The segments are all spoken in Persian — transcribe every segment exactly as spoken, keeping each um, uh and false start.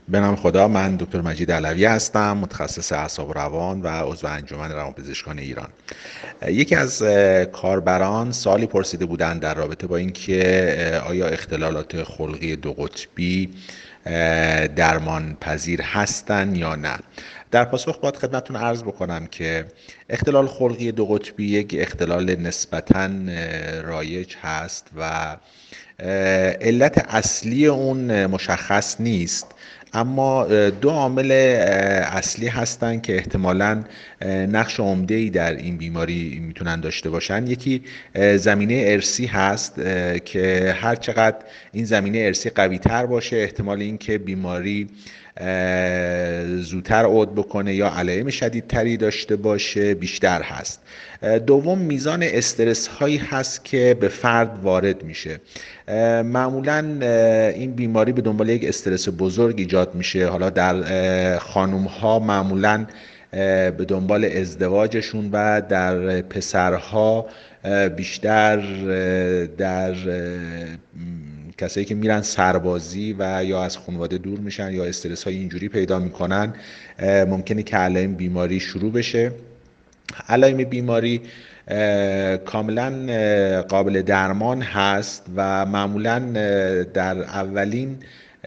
به نام خدا. من دکتر مجید علوی هستم، متخصص اعصاب و روان و عضو انجمن روانپزشکان ایران. یکی از کاربران سوالی پرسیده بودند در رابطه با اینکه آیا اختلالات خلقی دو قطبی درمان پذیر هستند یا نه. در پاسخ باید خدمتتون عرض بکنم که اختلال خلقی دو قطبی یک اختلال نسبتاً رایج هست و علت اصلی اون مشخص نیست، اما دو عامل اصلی هستن که احتمالاً نقش عمده‌ای در این بیماری میتونن داشته باشن. یکی زمینه ارثی هست که هر چقدر این زمینه ارثی قوی تر باشه، احتمال اینکه بیماری زودتر عود بکنه یا علائم شدیدتری داشته باشه بیشتر هست. دوم، میزان استرس هایی هست که به فرد وارد میشه. معمولا این بیماری به دنبال یک استرس بزرگ ایجاد میشه. حالا در خانم ها معمولا به دنبال ازدواجشون و در پسرها بیشتر در کسایی که میرن سربازی و یا از خانواده دور میشن یا استرس های اینجوری پیدا میکنن ممکنه که علائم بیماری شروع بشه. علائم بیماری کاملا قابل درمان هست و معمولا در اولین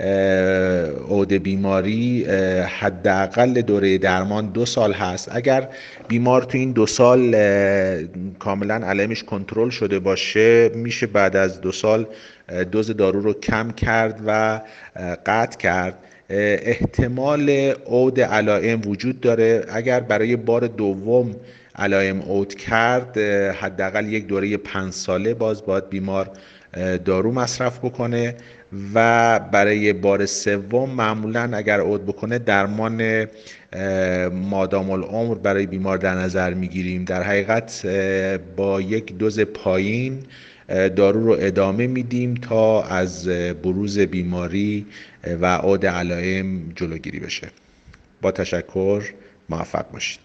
عود بیماری حداقل دوره درمان دو سال هست. اگر بیمار تو این دو سال کاملا علائمش کنترل شده باشه، میشه بعد از دو سال دوز دارو رو کم کرد و قطع کرد. احتمال عود علائم وجود داره. اگر برای بار دوم علائم عود کرد، حداقل یک دوره پنج ساله باز باید بیمار دارو مصرف بکنه و برای بار سوم معمولا اگر عود بکنه درمان مادام العمر برای بیمار در نظر میگیریم. در حقیقت با یک دوز پایین دارو رو ادامه میدیم تا از بروز بیماری و عود علائم جلوگیری بشه. با تشکر، موفق باشید.